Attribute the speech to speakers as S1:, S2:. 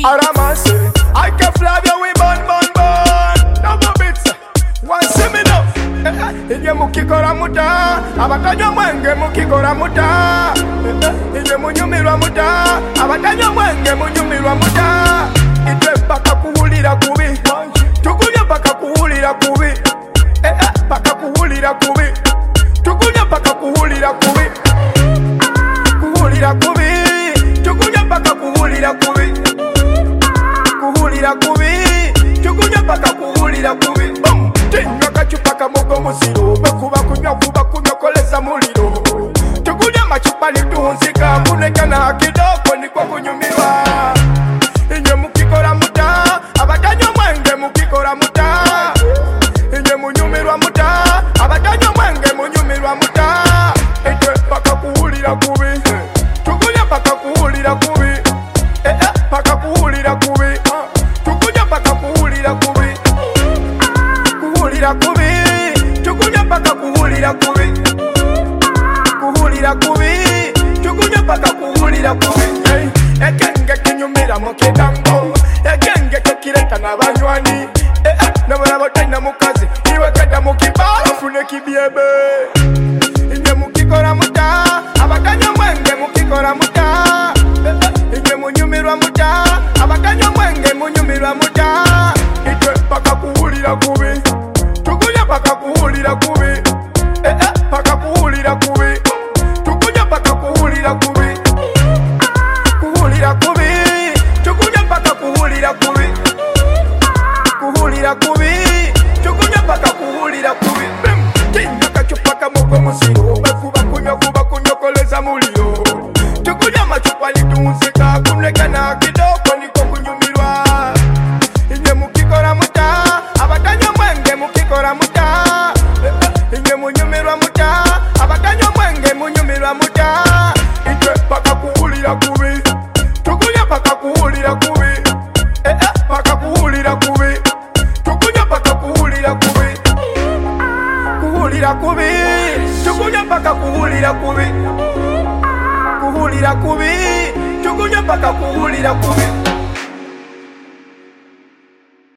S1: Aramase, I can fly you with bun. Double bits, one see me now. Inye mukikora muta, abatanyo mwenge mukikora muta. Inye munyumirwa muta, abatanyo mwenge munyumirwa muta. Itwe paka kuhulira kubi, tukunya paka kuhulira kubi. Paka kuhulira kubi, tukunya paka kuhulira kubi. Kuhulira kubi, tukunya paka kuhulira kubi. Kuhulira kubi, tukunya paka kuhulira kubi. Tinywa kachupa kamogo musiro, bekuba kunywa koleza muliro. Tukunya machupa litunzika, kunekana kidoko ni kwa kunyumirwa. Inye mukikora muta, abatanyo mwenge mukikora muta. Inye munyumirwa muta, abatanyo mwenge munyumirwa muta. Itwe paka kuhulira kubi, tukunya paka kuhulira kubi. Paka kuhulira kubi, tukunya paka kuhulira kubi. Kuhulira kubi, tukunya paka kuhulira kubi. Kuhulira kubi, tukunya paka kuhulira kubi. Ekenge kinyumira mukidango, ekenge kekireta nabanywani. Nabona botanya mukazi, iwe keda mukibala fune kibyebe. Inye mukikora muta, abatanyo mwenge mukikora muta. Inye munyumirwa muta, abatanyo mwenge munyumirwa muta. Itwe paka kuhulira kubi, tukunya paka kuhulira kubi. Paka kuhulira kubi, tukunya paka kuhulira kubi. Kuhulira kubi, tukunya paka kuhulira kubi. Kuhulira kubi, tukunya paka kuhulira kubi. Tinga kachupa kamogo musiro, bekuba kunywa koleza muliro. Tukunya machupa litunzika, kunekana kidoko niko kunyumirwa. Inye mukikora muta, abatanyo mwenge mukikora muta. Inye munyumirwa muta, abatanyo mwenge munyumirwa muta. Itwe paka kuhulira kubi, tukunya paka kuhulira kubi. Paka kuhulira kubi, tukunya paka kuhulira kubi. Kuhulira kubi, tukunya paka kuhulira kubi. Kuhulira kubi, tukunya paka kuhulira kubi.